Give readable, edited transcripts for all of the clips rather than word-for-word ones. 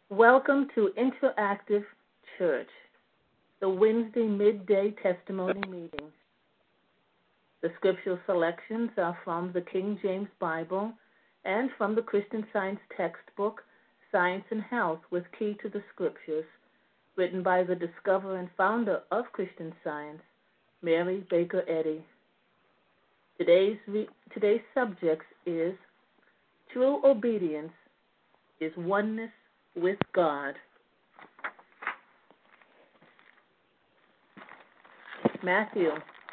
Welcome to Interactive Church, the Wednesday midday testimony meeting. The scriptural selections are from the King James Bible and from the Christian Science textbook, Science and Health with Key to the Scriptures, written by the discoverer and founder of Christian Science, Mary Baker Eddy. Today's subject is True Obedience is Oneness with God. Matthew.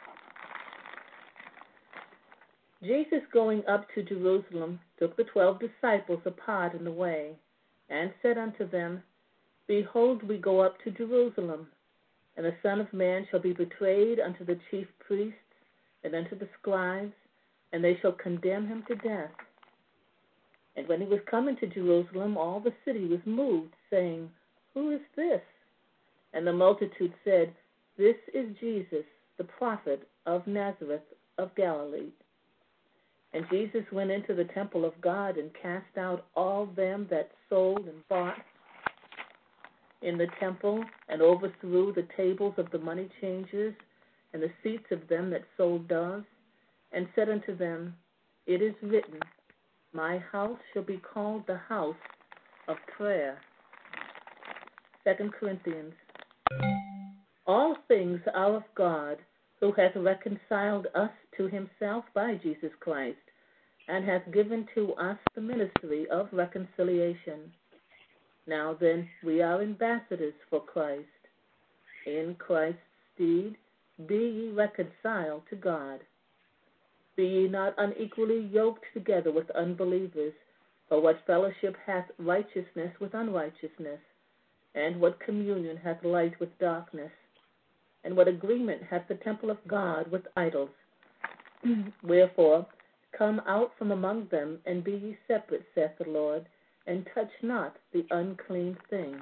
Jesus, going up to Jerusalem, took the 12 disciples apart in the way, and said unto them, Behold, we go up to Jerusalem, and the Son of Man shall be betrayed unto the chief priests and unto the scribes, and they shall condemn him to death. And when he was come into Jerusalem, all the city was moved, saying, Who is this? And the multitude said, This is Jesus, the prophet of Nazareth of Galilee. And Jesus went into the temple of God and cast out all them that sold and bought in the temple, and overthrew the tables of the money changers and the seats of them that sold doves, and said unto them, It is written, My house shall be called the house of prayer. 2 Corinthians. All things are of God, who hath reconciled us to himself by Jesus Christ, and hath given to us the ministry of reconciliation. Now then, we are ambassadors for Christ. In Christ's stead, be ye reconciled to God. Be ye not unequally yoked together with unbelievers, for what fellowship hath righteousness with unrighteousness? And what communion hath light with darkness? And what agreement hath the temple of God with idols? Wherefore, come out from among them, and be ye separate, saith the Lord, and touch not the unclean thing.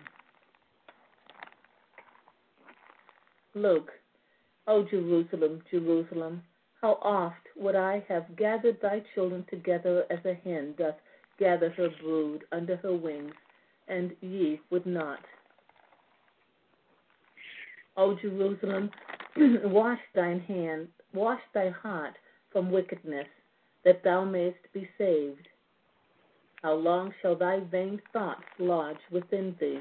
Luke. O Jerusalem, Jerusalem, how oft would I have gathered thy children together as a hen doth gather her brood under her wings, and ye would not. O Jerusalem, wash thy heart from wickedness, that thou mayest be saved. How long shall thy vain thoughts lodge within thee?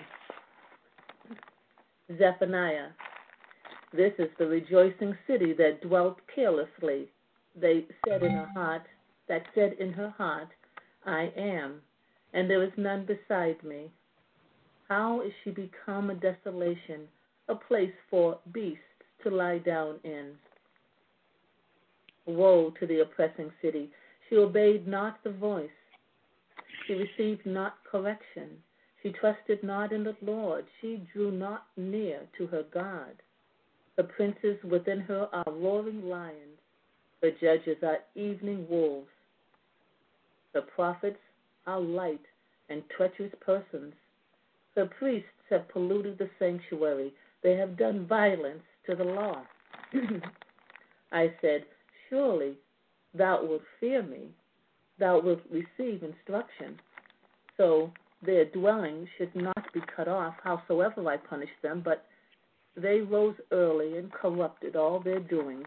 Zephaniah. This is the rejoicing city that dwelt carelessly. They said in her heart, I am, and there is none beside me. How is she become a desolation, a place for beasts to lie down in? Woe to the oppressing city! She obeyed not the voice. She received not correction. She trusted not in the Lord. She drew not near to her God. The princes within her are roaring lions. The judges are evening wolves. The prophets are light and treacherous persons. The priests have polluted the sanctuary. They have done violence to the law. I said, Surely thou wilt fear me. Thou wilt receive instruction. So their dwelling should not be cut off, howsoever I punish them, but they rose early and corrupted all their doings.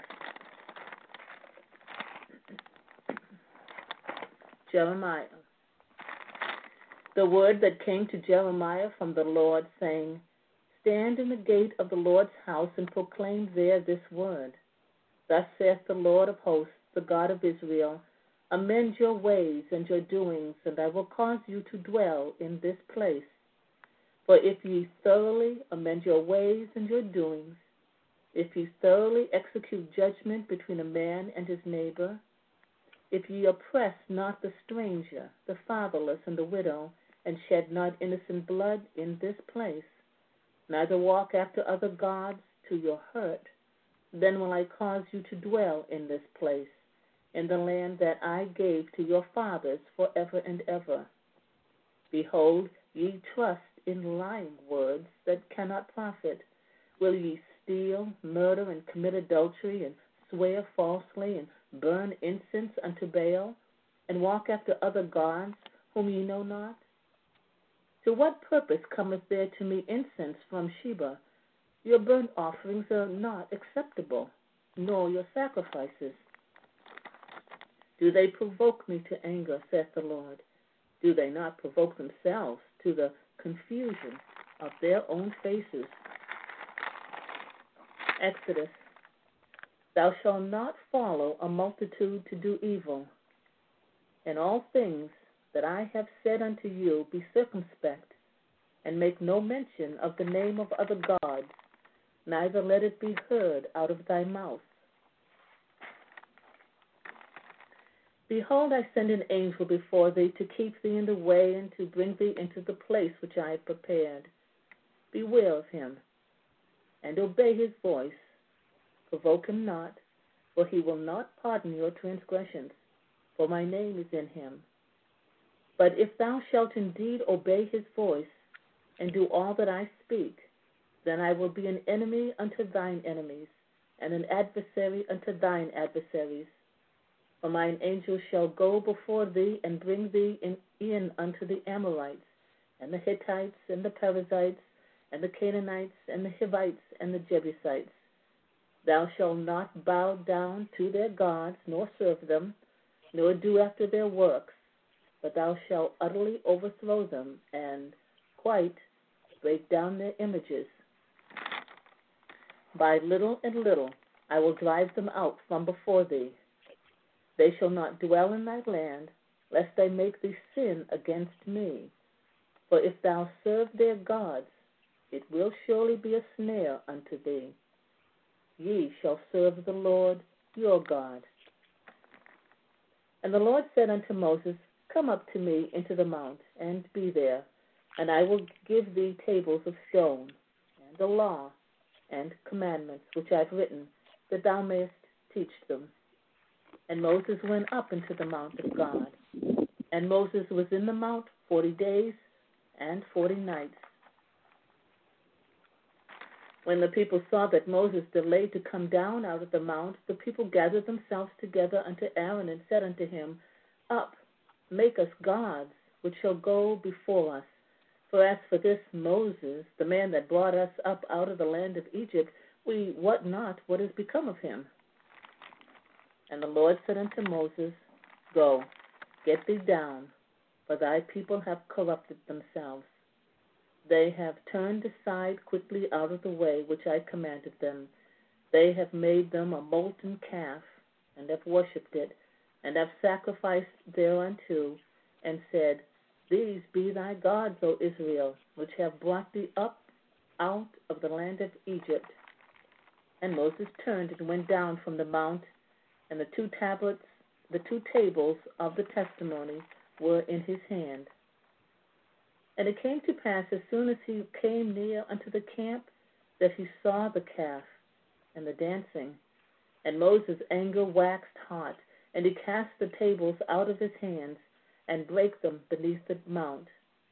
Jeremiah. The word that came to Jeremiah from the Lord, saying, Stand in the gate of the Lord's house and proclaim there this word. Thus saith the Lord of hosts, the God of Israel, Amend your ways and your doings, and I will cause you to dwell in this place. For if ye thoroughly amend your ways and your doings, if ye thoroughly execute judgment between a man and his neighbor, if ye oppress not the stranger, the fatherless, and the widow, and shed not innocent blood in this place, neither walk after other gods to your hurt, then will I cause you to dwell in this place, in the land that I gave to your fathers forever and ever. Behold, ye trust in lying words that cannot profit. Will ye steal, murder, and commit adultery, and swear falsely, and burn incense unto Baal, and walk after other gods whom ye know not? To what purpose cometh there to me incense from Sheba? Your burnt offerings are not acceptable, nor your sacrifices. Do they provoke me to anger, saith the Lord? Do they not provoke themselves to the confusion of their own faces? Exodus. Thou shalt not follow a multitude to do evil. In all things that I have said unto you, be circumspect, and make no mention of the name of other gods, neither let it be heard out of thy mouth. Behold, I send an angel before thee to keep thee in the way and to bring thee into the place which I have prepared. Beware of him, and obey his voice. Provoke him not, for he will not pardon your transgressions, for my name is in him. But if thou shalt indeed obey his voice, and do all that I speak, then I will be an enemy unto thine enemies, and an adversary unto thine adversaries. For mine angel shall go before thee, and bring thee in unto the Amorites, and the Hittites, and the Perizzites, and the Canaanites, and the Hivites, and the Jebusites. Thou shalt not bow down to their gods, nor serve them, nor do after their works, but thou shalt utterly overthrow them, and quite break down their images. By little and little I will drive them out from before thee. They shall not dwell in thy land, lest they make thee sin against me. For if thou serve their gods, it will surely be a snare unto thee. Ye shall serve the Lord your God. And the Lord said unto Moses, Come up to me into the mount, and be there, and I will give thee tables of stone, and a law, and commandments, which I have written, that thou mayest teach them. And Moses went up into the mount of God. And Moses was in the mount 40 days and 40 nights. When the people saw that Moses delayed to come down out of the mount, the people gathered themselves together unto Aaron, and said unto him, Up, make us gods, which shall go before us. For as for this Moses, the man that brought us up out of the land of Egypt, we wot not what is become of him. And the Lord said unto Moses, Go, get thee down, for thy people have corrupted themselves. They have turned aside quickly out of the way which I commanded them. They have made them a molten calf, and have worshipped it, and have sacrificed thereunto, and said, These be thy gods, O Israel, which have brought thee up out of the land of Egypt. And Moses turned and went down from the mount, and the two tables of the testimony were in his hand. And it came to pass, as soon as he came near unto the camp, that he saw the calf and the dancing. And Moses' anger waxed hot, and he cast the tables out of his hands, and brake them beneath the mount.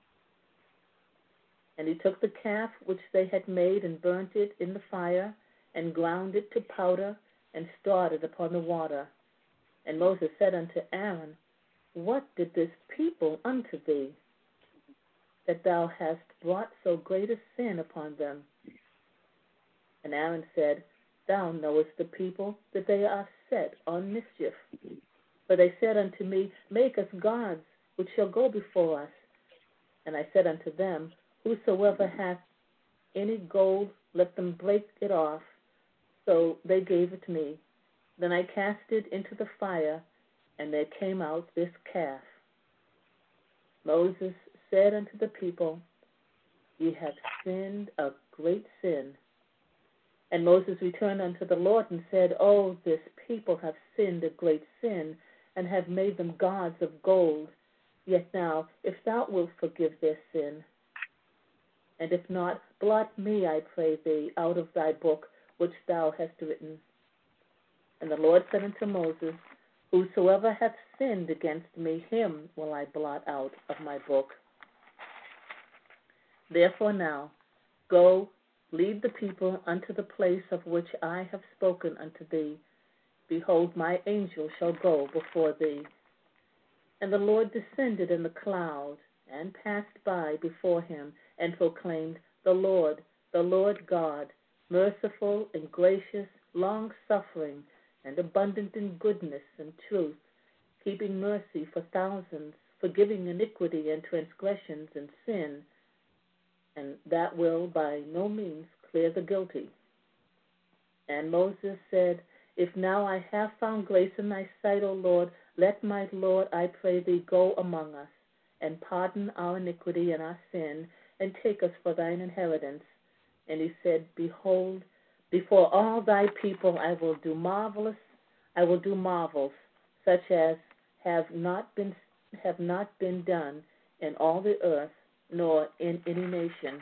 And he took the calf which they had made, and burnt it in the fire, and ground it to powder, and strawed it upon the water. And Moses said unto Aaron, What did this people unto thee, that thou hast brought so great a sin upon them? And Aaron said, Thou knowest the people, that they are set on mischief. For they said unto me, Make us gods, which shall go before us. And I said unto them, Whosoever hath any gold, let them break it off. So they gave it me. Then I cast it into the fire, and there came out this calf. Moses said unto the people, Ye have sinned a great sin. And Moses returned unto the Lord and said, Oh, this people have sinned a great sin, and have made them gods of gold. Yet now, if thou wilt forgive their sin, and if not, blot me, I pray thee, out of thy book which thou hast written. And the Lord said unto Moses, Whosoever hath sinned against me, him will I blot out of my book. Therefore now, go, lead the people unto the place of which I have spoken unto thee. Behold, my angel shall go before thee. And the Lord descended in the cloud, and passed by high before him and proclaimed, the Lord God, merciful and gracious, long-suffering, and abundant in goodness and truth, keeping mercy for thousands, forgiving iniquity and transgressions and sin, and that will by no means clear the guilty. And Moses said, If now I have found grace in thy sight, O Lord, let my Lord, I pray thee, go among us, and pardon our iniquity and our sin, and take us for thine inheritance. And he said, Behold, before all thy people I will do marvels, such as have not been done in all the earth, nor in any nation.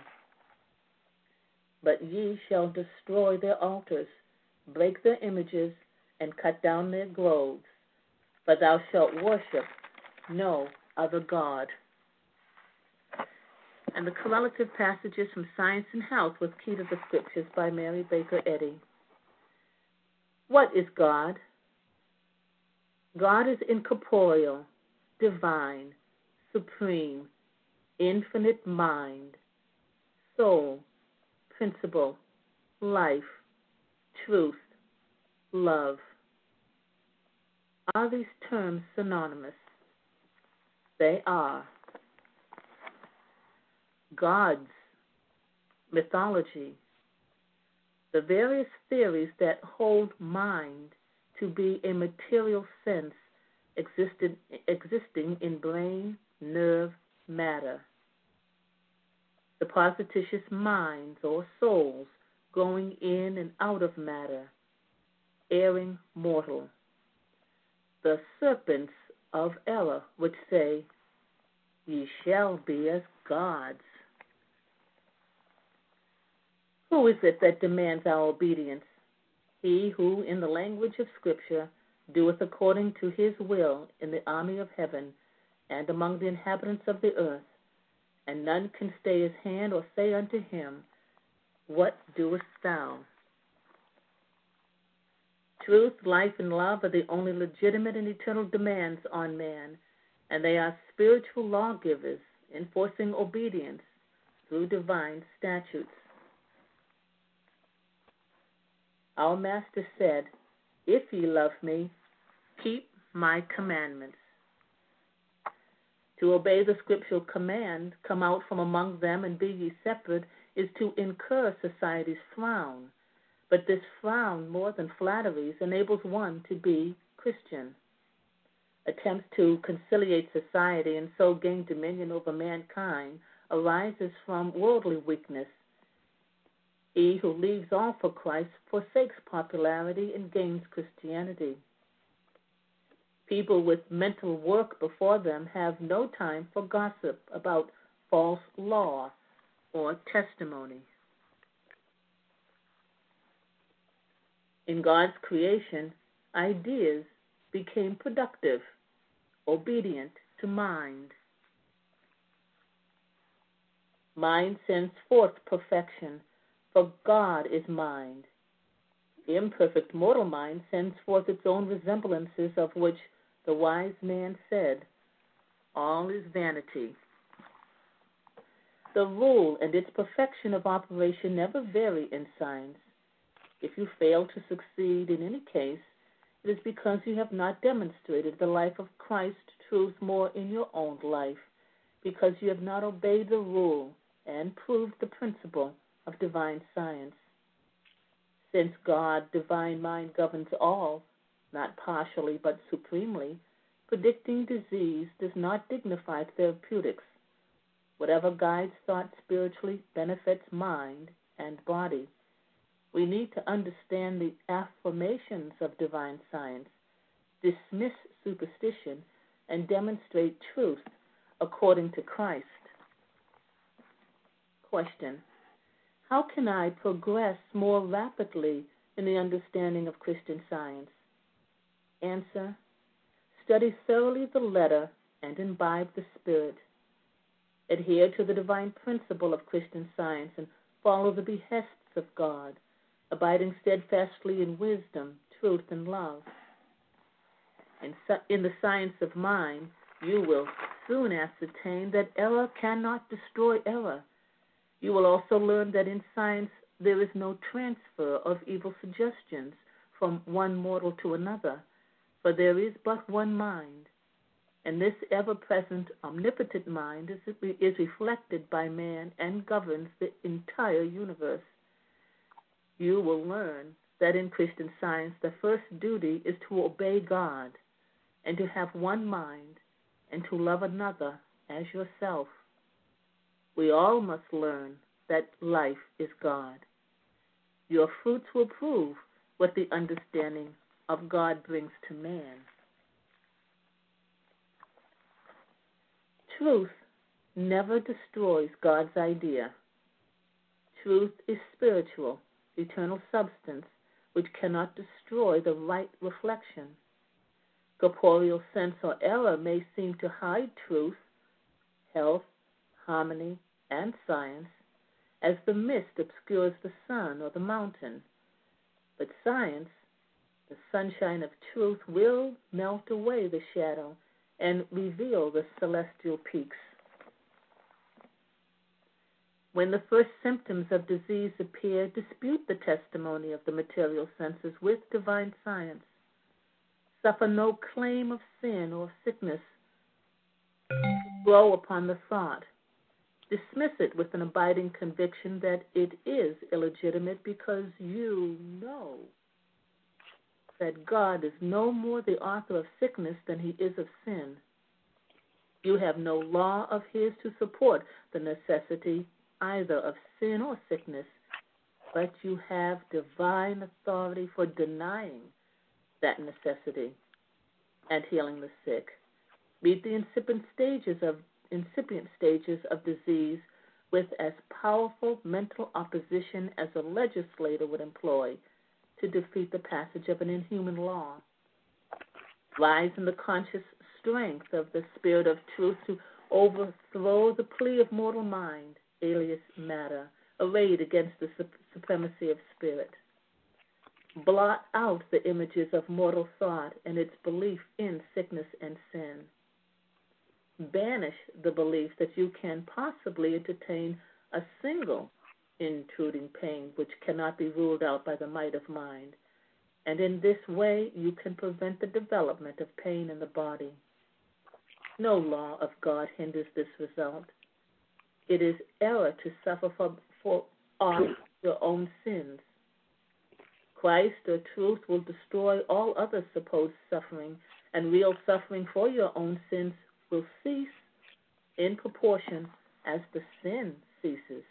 But ye shall destroy their altars, break their images, and cut down their groves, for thou shalt worship no other God. And the correlative passages from Science and Health with Key to the Scriptures by Mary Baker Eddy. What is God? God is incorporeal, divine, supreme, infinite mind, soul, principle, life, truth, love. Are these terms synonymous? They are. Gods, mythology, the various theories that hold mind to be a material sense existing in brain, nerve, matter. The posititious minds or souls going in and out of matter, erring mortal. The serpents of error which say, Ye shall be as gods. Who is it that demands our obedience? He who, in the language of Scripture, doeth according to his will in the army of heaven and among the inhabitants of the earth, and none can stay his hand or say unto him, What doest thou? Truth, life, and love are the only legitimate and eternal demands on man, and they are spiritual lawgivers enforcing obedience through divine statutes. Our Master said, If ye love me, keep my commandments. To obey the scriptural command, come out from among them and be ye separate, is to incur society's frown. But this frown, more than flatteries, enables one to be Christian. Attempts to conciliate society and so gain dominion over mankind arises from worldly weakness. He who leaves all for Christ forsakes popularity and gains Christianity. People with mental work before them have no time for gossip about false law or testimony. In God's creation, ideas became productive, obedient to mind. Mind sends forth perfection, for God is mind. The imperfect mortal mind sends forth its own resemblances, of which the wise man said, All is vanity. The rule and its perfection of operation never vary in science. If you fail to succeed in any case, it is because you have not demonstrated the life of Christ truth more in your own life, because you have not obeyed the rule and proved the principle of divine science. Since God, divine mind, governs all, not partially but supremely, predicting disease does not dignify therapeutics. Whatever guides thought spiritually benefits mind and body. We need to understand the affirmations of divine science, dismiss superstition, and demonstrate truth according to Christ. Question: How can I progress more rapidly in the understanding of Christian Science? Answer: Study thoroughly the letter and imbibe the spirit. Adhere to the divine principle of Christian Science and follow the behests of God, abiding steadfastly in wisdom, truth, and love. In the science of mind, you will soon ascertain that error cannot destroy error. You will also learn that in science there is no transfer of evil suggestions from one mortal to another, for there is but one mind, and this ever-present omnipotent mind is reflected by man and governs the entire universe. You will learn that in Christian Science the first duty is to obey God and to have one mind and to love another as yourself. We all must learn that life is God. Your fruits will prove what the understanding of God brings to man. Truth never destroys God's idea. Truth is spiritual, eternal substance which cannot destroy the right reflection. Corporeal sense or error may seem to hide truth, health, harmony, and science, as the mist obscures the sun or the mountain. But science, the sunshine of truth, will melt away the shadow and reveal the celestial peaks. When the first symptoms of disease appear, dispute the testimony of the material senses with divine science. Suffer no claim of sin or sickness to grow upon the thought. Dismiss it with an abiding conviction that it is illegitimate, because you know that God is no more the author of sickness than he is of sin. You have no law of his to support the necessity either of sin or sickness, but you have divine authority for denying that necessity and healing the sick. Meet the incipient stages of disease with as powerful mental opposition as a legislator would employ to defeat the passage of an inhuman law. Rise in the conscious strength of the Spirit of truth to overthrow the plea of mortal mind, alias matter, arrayed against the supremacy of spirit. Blot out the images of mortal thought and its belief in sickness and sin. Banish the belief that you can possibly entertain a single intruding pain which cannot be ruled out by the might of mind, and in this way you can prevent the development of pain in the body. No law of God hinders this result. It is error to suffer for your own sins. Christ or truth will destroy all other supposed suffering, and real suffering for your own sins will cease in proportion as the sin ceases.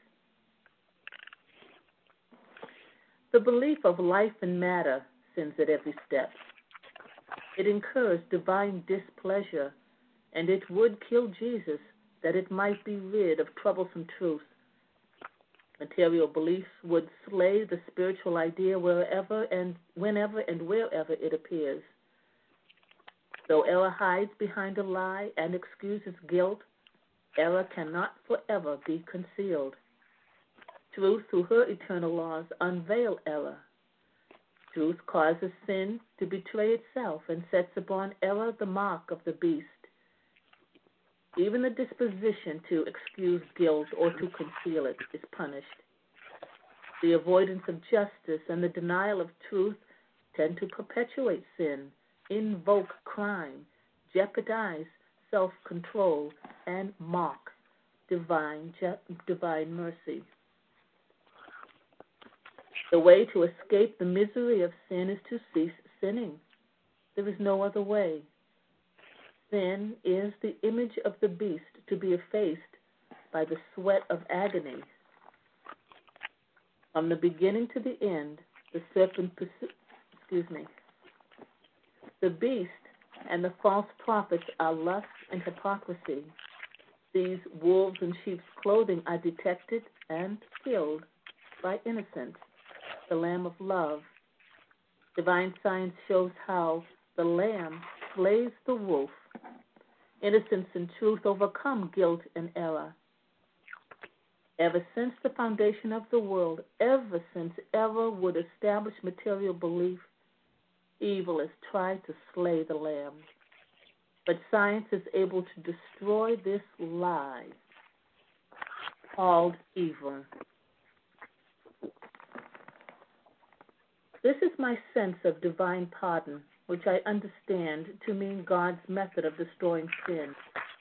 The belief of life and matter sins at every step. It incurs divine displeasure, and it would kill Jesus that it might be rid of troublesome truth. Material beliefs would slay the spiritual idea wherever and whenever and wherever it appears. Though error hides behind a lie and excuses guilt, error cannot forever be concealed. Truth, through her eternal laws, unveil error. Truth causes sin to betray itself and sets upon error the mark of the beast. Even the disposition to excuse guilt or to conceal it is punished. The avoidance of justice and the denial of truth tend to perpetuate sin, invoke crime, jeopardize self-control, and mock divine mercy. The way to escape the misery of sin is to cease sinning. There is no other way. Sin is the image of the beast to be effaced by the sweat of agony. From the beginning to the end, the beast and the false prophets are lust and hypocrisy. These wolves in sheep's clothing are detected and killed by innocence, the Lamb of love. Divine science shows how the Lamb slays the wolf. Innocence and truth overcome guilt and error. Ever since the foundation of the world, ever since error would establish material belief, evil has tried to slay the Lamb. but science is able to destroy this lie called evil. This is my sense of divine pardon, which I understand to mean God's method of destroying sin.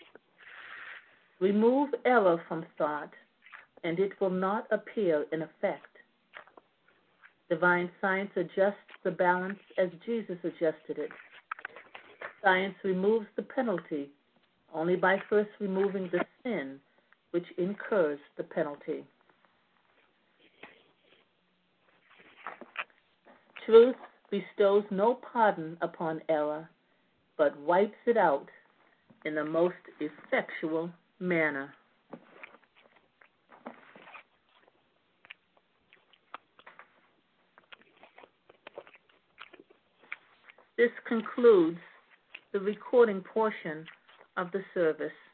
Remove error from thought, and it will not appear in effect. Divine science adjusts the balance as Jesus adjusted it. Science removes the penalty only by first removing the sin which incurs the penalty. Truth bestows no pardon upon error, but wipes it out in the most effectual manner. This concludes the recording portion of the service.